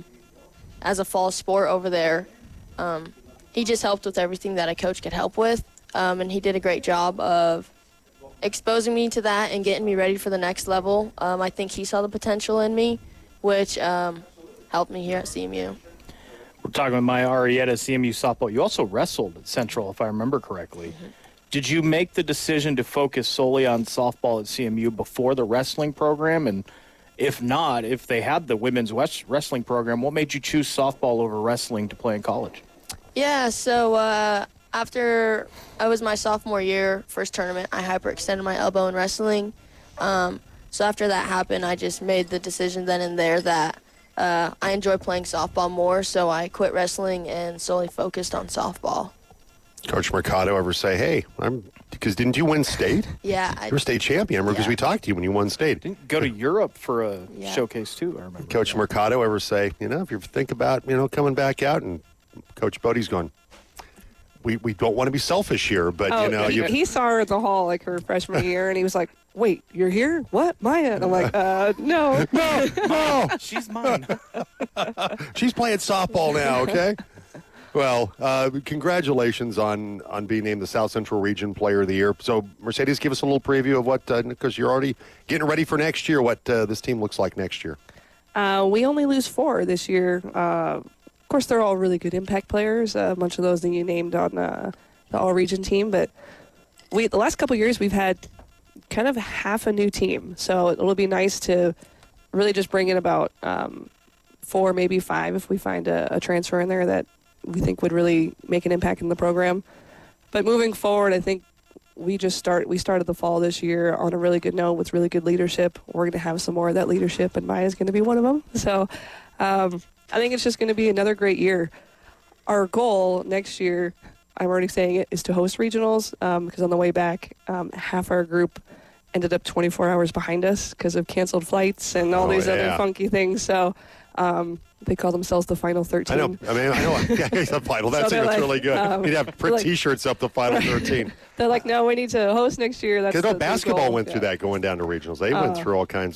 as a fall sport over there, um, he just helped with everything that a coach could help with. Um, and he did a great job of exposing me to that and getting me ready for the next level. Um, I think he saw the potential in me, which um, helped me here at C M U. We're talking with Maya Arrieta, C M U softball. You also wrestled at Central, if I remember correctly. Mm-hmm. Did you make the decision to focus solely on softball at C M U before the wrestling program? And if not, if they had the women's wrestling program, what made you choose softball over wrestling to play in college? Yeah, so uh, after I was my sophomore year, first tournament, I hyperextended my elbow in wrestling. Um, so after that happened, I just made the decision then and there that Uh, I enjoy playing softball more, so I quit wrestling and solely focused on softball. Coach Mercado ever say, hey, I'm because didn't you win state? Yeah. I, You were state champion because Yeah. we talked to you when you won state. Didn't go to Europe for a Yeah. showcase, too, I remember. Coach Mercado ever say, you know, if you think about, you know, coming back out, and Coach Bodie's going, we, we don't want to be selfish here, but, oh, you know. he, you he saw her at the hall like her freshman year, and he was like, wait, you're here? What? Maya? And I'm like, uh, no. No, no, She's mine. she's playing softball now, okay? Well, uh, congratulations on, on being named the South Central Region Player of the Year. So, Mercedes, give us a little preview of what, because uh, you're already getting ready for next year, what uh, this team looks like next year. Uh, we only lose four this year. Uh, of course, they're all really good impact players. Uh, a bunch of those that you named on uh, the all-region team. But we the last couple of years, we've had kind of half a new team. So it'll be nice to really just bring in about um, four, maybe five, if we find a, a transfer in there that we think would really make an impact in the program. But moving forward, I think we just start. We started the fall this year on a really good note with really good leadership. We're going to have some more of that leadership, and Maya's going to be one of them. So um, I think it's just going to be another great year. Our goal next year, I'm already saying it, is to host regionals um, because on the way back, um, half our group ended up twenty-four hours behind us because of canceled flights and all Oh, these yeah. other funky things. So um, they call themselves the Final thirteen. I know. I mean, I know. Yeah, it's the final. That's, So they're that's like, really good. um, You'd have to print like- T-shirts up the Final thirteen. They're like, no, we need to host next year. That's Because no the big basketball goal. went through Yeah. that going down to regionals. They went Oh. through all kinds of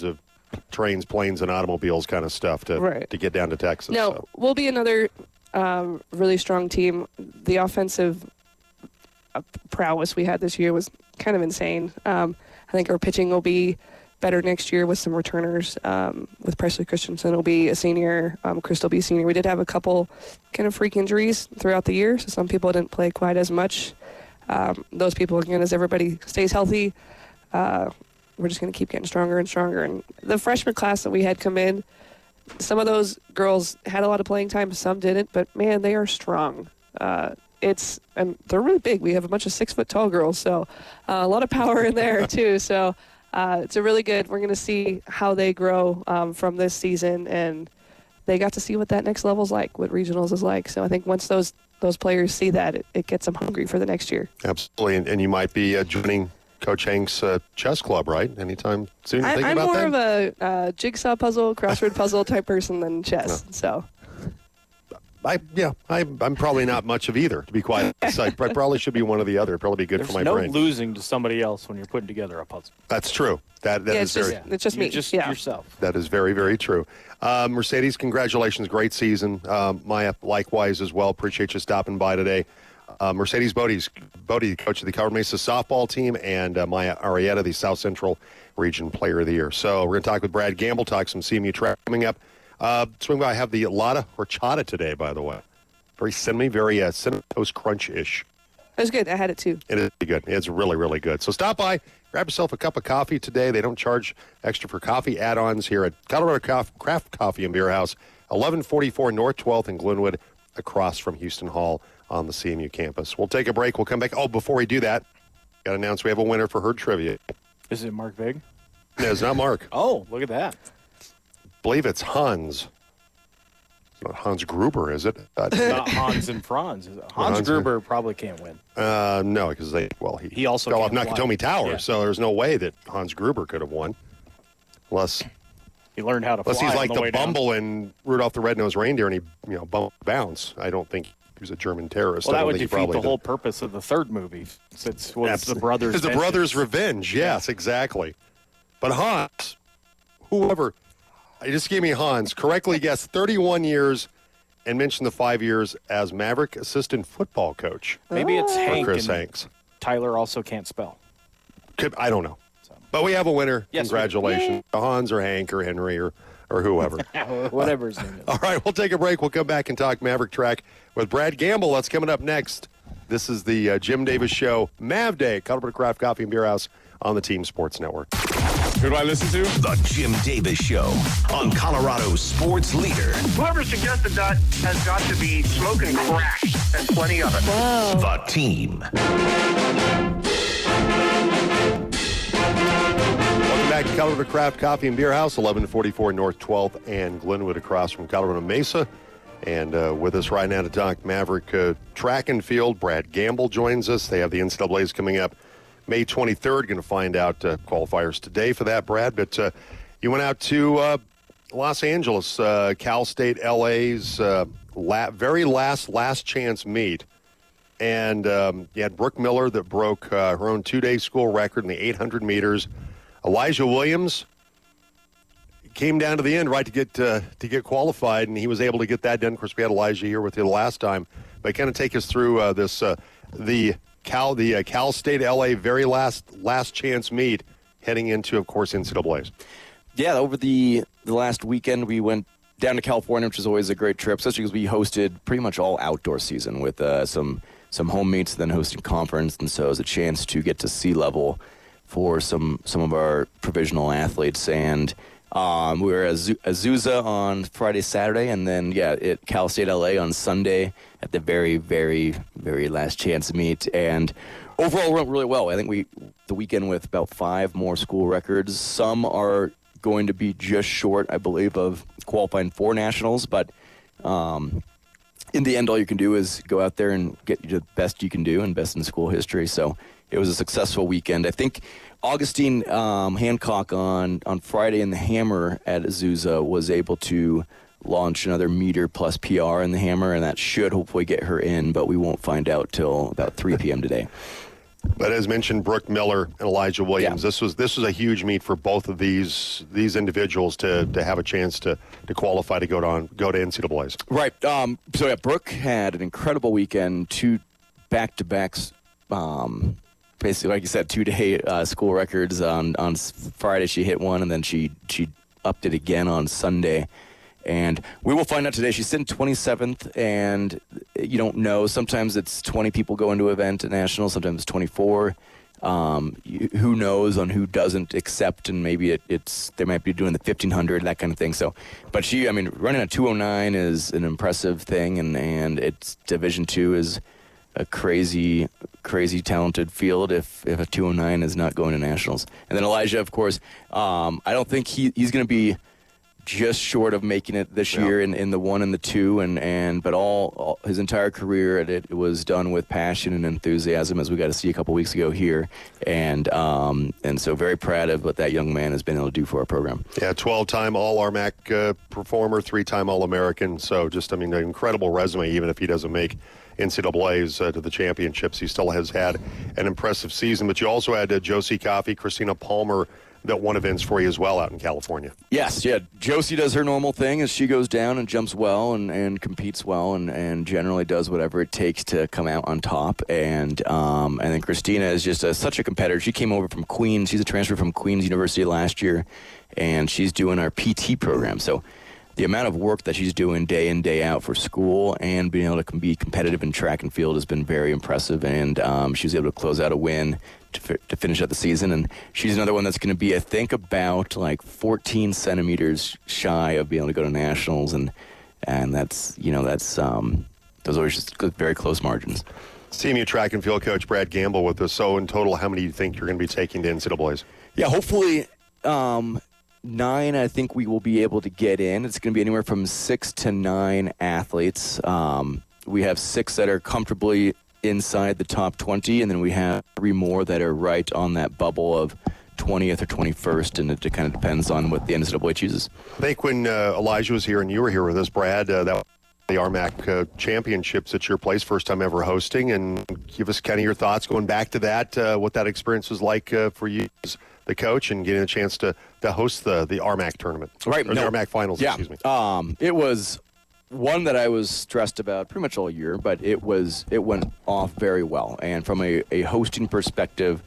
trains, planes, and automobiles kind of stuff to Right. to get down to Texas. No, so. we'll be another um, really strong team. The offensive uh, prowess we had this year was kind of insane. Um, I think our pitching will be better next year with some returners. Um, with Presley Christensen will be a senior, um, Chris will be a senior. We did have a couple kind of freak injuries throughout the year, so some people didn't play quite as much. Um, those people, again, as everybody stays healthy, uh, we're just going to keep getting stronger and stronger. And the freshman class that we had come in, some of those girls had a lot of playing time, some didn't, but man, they are strong. Uh, it's and they're really big. We have a bunch of six foot tall girls, so uh, a lot of power in there too. So uh, it's a really good. We're going to see how they grow um, from this season, and they got to see what that next level's like, what regionals is like. So I think once those those players see that, it, it gets them hungry for the next year. Absolutely, and, and you might be uh, joining Coach Hank's uh, chess club, right? Anytime soon? You I, think I'm about more that? of a uh, jigsaw puzzle, crossword puzzle type person than chess. No. So. I yeah, I, I'm probably not much of either, to be quite honest. I probably should be one or the other. It'd probably be good There's for my no brain. losing to somebody else when you're putting together a puzzle. That's true. That that Yeah, is it's just, very it's just You're me. just yeah. yourself. that is very very true. Uh, Mercedes, congratulations, great season. Um, Maya, likewise as well. Appreciate you stopping by today. Uh, Mercedes Bodie's Bodie, coach of the Colorado Mesa softball team, and uh, Maya Arrieta, the South Central Region Player of the Year. So we're going to talk with Brad Gamble, talk some C M U track coming up. Uh, swing by, I have the Lotta Horchata today, by the way. Very cinnamon, very uh, cinnamon toast crunch-ish. It was good. I had it too. It is good. It's really, really good. So stop by, grab yourself a cup of coffee today. They don't charge extra for coffee add-ons here at Colorado Craft Coffee and Beer House, eleven forty-four North twelfth in Glenwood, across from Houston Hall on the C M U campus. We'll take a break. We'll come back. Oh, before we do that, got to announce we have a winner for Herd Trivia. Is it Mark Vig? No, it's not Mark. Oh, look at that. believe it's Hans. It's not Hans Gruber, is it? Uh, Not Hans and Franz. Is it? Hans Hans- Gruber probably can't win. uh, no, because they, well, he, He also fell off can't fly. Nakatomi Tower, Yeah. so there's no way that Hans Gruber could have won. Unless, He learned how to unless fly he's on like the, the way down. Bumble in Rudolph the Red-Nosed Reindeer, and he, you know, bump bounce. I don't think he was a German terrorist. Well, I that don't would think he defeat probably the did. whole purpose of the third movie. It's was the brothers. It's the vengeance. brothers' revenge. Yes, exactly. But Hans, whoever, I just gave me Hans, correctly guessed thirty-one years and mentioned the five years as Maverick assistant football coach Maybe it's for Hank. Chris and Hanks. Tyler also can't spell. Could, I don't know. So. But we have a winner. Yes, we do. Congratulations to Hans or Hank or Henry or, or whoever. Whatever his name is. All right, we'll take a break. We'll come back and talk Maverick track with Brad Gamble. That's coming up next. This is the uh, Jim Davis Show, Mav Day, Colorado Craft Coffee and Beer House on the Team Sports Network. Who do I listen to? The Jim Davis Show on Colorado's sports leader, Whoever suggested that has got to be smoking crack and plenty of it. The Team. Welcome back to Colorado Craft Coffee and Beer House, eleven forty-four North twelfth and Glenwood across from Colorado Mesa. And uh, with us right now to talk Maverick uh, track and field, Brad Gamble joins us. They have the N C double A's coming up May twenty-third. Going to find out uh, qualifiers today for that, Brad. But uh, you went out to uh, Los Angeles, uh, Cal State L A's uh, la- very last last chance meet. And um, you had Brooke Miller that broke uh, her own two-day school record in the eight hundred meters. Elijah Williams came down to the end, right, to get uh, to get qualified, and he was able to get that done. Of course, we had Elijah here with you the last time. But kind of take us through uh, this uh, the Cal the uh, Cal State L A very last last chance meet, heading into, of course, N C double A's. Yeah, over the the last weekend, we went down to California, which is always a great trip, especially because we hosted pretty much all outdoor season with uh, some some home meets, then hosting conference, and so it was a chance to get to sea level for some some of our provisional athletes. And um, we were at Azu- Azusa on Friday, Saturday, and then yeah, at Cal State L A on Sunday at the very, very, very last chance meet. And overall, it went really well. I think we the weekend with about five more school records. Some are going to be just short, I believe, of qualifying for nationals, but um, in the end, all you can do is go out there and get the best you can do and best in school history. So it was a successful weekend. I think Augustine um, Hancock on, on Friday in the Hammer at Azusa was able to launch another meter plus P R in the Hammer, and that should hopefully get her in, but we won't find out till about three p.m. today. But as mentioned, Brooke Miller and Elijah Williams. Yeah. This was this was a huge meet for both of these these individuals to to have a chance to to qualify to go to on, go to N C double A's. Right. Um, so yeah, Brooke had an incredible weekend. Two back-to-backs. Um, basically, like you said, two-day uh, school records. On on Friday, she hit one, and then she she upped it again on Sunday. And we will find out today. She's sitting twenty-seventh, and you don't know. Sometimes it's twenty people go into an event at Nationals. Sometimes it's twenty-four. Um, you, who knows on who doesn't accept, and maybe it, it's they might be doing the fifteen hundred, that kind of thing. So, but she, I mean, running a two oh nine is an impressive thing, and, and it's Division two is a crazy, crazy talented field if, if a two oh nine is not going to Nationals. And then Elijah, of course, um, I don't think he, he's going to be just short of making it this Yeah. year in, in the one and the two, and, and but all, all his entire career it, it was done with passion and enthusiasm, as we got to see a couple weeks ago here, and um, and so very proud of what that young man has been able to do for our program. Yeah, twelve-time All-R M A C uh, performer, three-time All-American. So just, I mean, an incredible resume, even if he doesn't make N C double A's uh, to the championships. He still has had an impressive season. But you also had uh, Josie Coffey, Christina Palmer, that won events for you as well out in California. Yes, yeah. Josie does her normal thing as she goes down and jumps well and, and competes well and, and generally does whatever it takes to come out on top. And um, and then Christina is just a, such a competitor. She came over from Queens. She's a transfer from Queens University last year, and she's doing our P T program. So the amount of work that she's doing day in, day out for school and being able to be competitive in track and field has been very impressive. And um, she was able to close out a win to, fi- to finish out the season. And she's another one that's going to be, I think, about like fourteen centimeters shy of being able to go to nationals. And and that's, you know, that's, um, those are just good, very close margins. C M U track and field coach Brad Gamble with us. So in total, how many do you think you're going to be taking to N C double A's? Yeah, hopefully um, nine, I think we will be able to get in. It's going to be anywhere from six to nine athletes. Um, we have six that are comfortably inside the top twenty, and then we have three more that are right on that bubble of twentieth or twenty-first, and it kind of depends on what the N C double A chooses. I think when uh, Elijah was here and you were here with us, Brad, uh, that was the R M A C uh, championships at your place, first time ever hosting, and give us kind of your thoughts going back to that, uh, what that experience was like uh, for you as the coach and getting a chance to, to host the, the R M A C tournament. Right. Or no, the R M A C finals, yeah. excuse me. Um, it was one that I was stressed about pretty much all year, but it was it went off very well. And from a, a hosting perspective,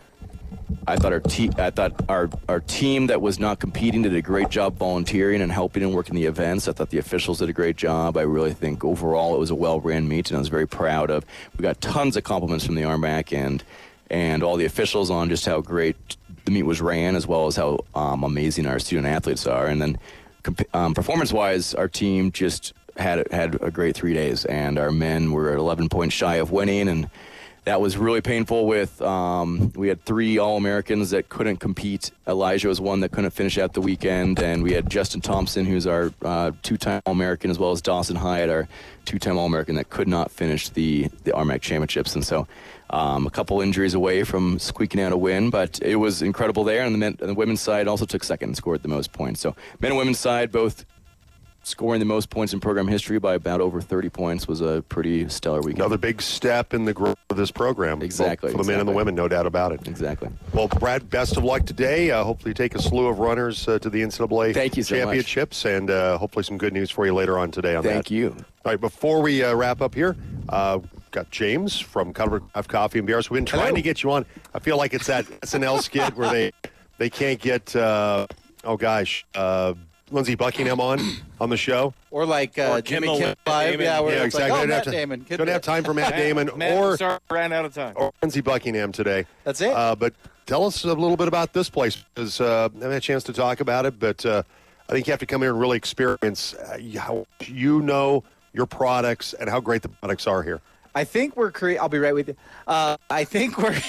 I thought our te- I thought our our team that was not competing did a great job volunteering and helping and working the events. I thought the officials did a great job. I really think overall it was a well-ran meet, and I was very proud of. We got tons of compliments from the R M A C and and all the officials on just how great the meet was ran, as well as how um, amazing our student athletes are. And then comp- um, performance-wise, our team just had had a great three days, and our men were eleven points shy of winning, and that was really painful. With um, we had three All-Americans that couldn't compete. Elijah was one that couldn't finish out the weekend, and we had Justin Thompson, who's our uh, two-time All-American, as well as Dawson Hyatt, our two-time All-American, that could not finish the the R M A C championships. And so um, a couple injuries away from squeaking out a win, but it was incredible there. And the, men, and the women's side also took second and scored the most points. So men and women's side both scoring the most points in program history by about over thirty points was a pretty stellar weekend. Another big step in the growth of this program. Exactly. For the exactly. men and the women, no doubt about it. Exactly. Well, Brad, best of luck today. Uh, hopefully you take a slew of runners uh, to the N C double A Thank you so championships, much. and uh, hopefully some good news for you later on today on Thank that. you. All right, before we uh, wrap up here, uh, got James from Cover of Coffee and Beers. We've been trying Hello. to get you on. I feel like it's that S N L skit where they they can't get, uh, oh gosh, uh, Lindsey Buckingham on on the show. Or like uh, Or Jimmy Kimmel Kimmel with Live. Damon. Yeah, where Yeah, it's like, exactly. oh, Don't Matt have to- Damon. Could Don't be- have time for Matt Damon Matt, or, sorry, ran out of time. or Lindsey Buckingham today. That's it. Uh, but tell us a little bit about this place, because uh, I haven't had a chance to talk about it, but uh, I think you have to come here and really experience uh, how you know your products and how great the products are here. I think we're creating. I'll be right with you. Uh, I think we're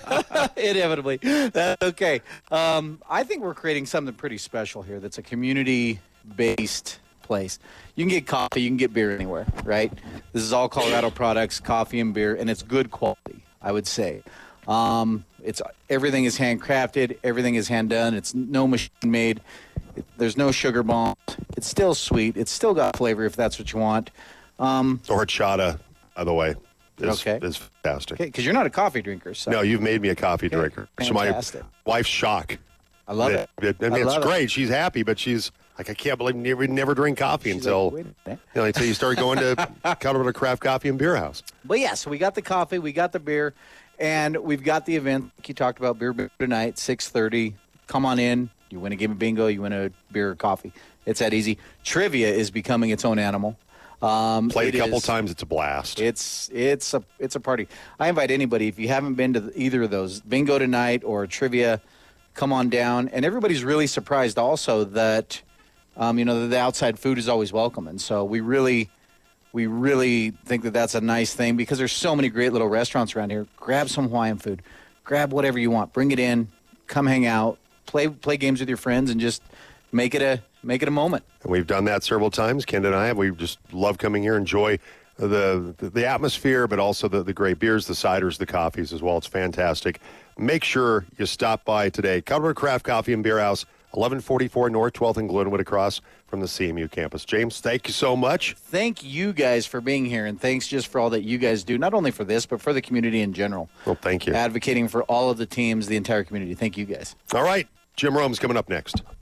inevitably. That's okay. Um, I think we're creating something pretty special here. That's a community-based place. You can get coffee, you can get beer anywhere, right? This is all Colorado products, coffee and beer, and it's good quality, I would say. Um, it's everything is handcrafted, everything is hand done. It's no machine made. It, there's no sugar bombs. It's still sweet. It's still got flavor if that's what you want. Um, Or horchata, by the way. is, Okay. is fantastic. Because you're not a coffee drinker. So. No, you've made me a coffee drinker. So my Fantastic. wife's shock. I love that- it. that- I mean, I it's love it. great. She's happy, but she's like, I can't believe we never drink coffee She's until, like, "Wait a minute." you know, until you start going to Colorado Craft Coffee and Beer House. But yeah, so we got the coffee, we got the beer, and we've got the event. Like you talked about beer Beer tonight, six thirty. Come on in. You win a game of bingo, you win a beer or coffee. It's that easy. Trivia is becoming its own animal. Um, Played it a couple is- times. It's a blast. It's it's a it's a party. I invite anybody, if you haven't been to either of those, bingo tonight or trivia, come on down. And everybody's really surprised also that um, you know the outside food is always welcome, and so we really we really think that that's a nice thing because there's so many great little restaurants around here. Grab some Hawaiian food, grab whatever you want, bring it in, come hang out, play play games with your friends, and just make it a make it a moment. And we've done that several times. Ken and I, we just love coming here, enjoy the the, the atmosphere, but also the, the great beers, the ciders, the coffees as well. It's fantastic. Make sure you stop by today. Colorado Craft Coffee and Beer House, eleven forty-four North twelfth in Glenwood, across from the C M U campus. James, thank you so much. Thank you guys for being here, and thanks just for all that you guys do, not only for this, but for the community in general. Well, thank you. Advocating for all of the teams, the entire community. Thank you guys. All right, Jim Rome's coming up next.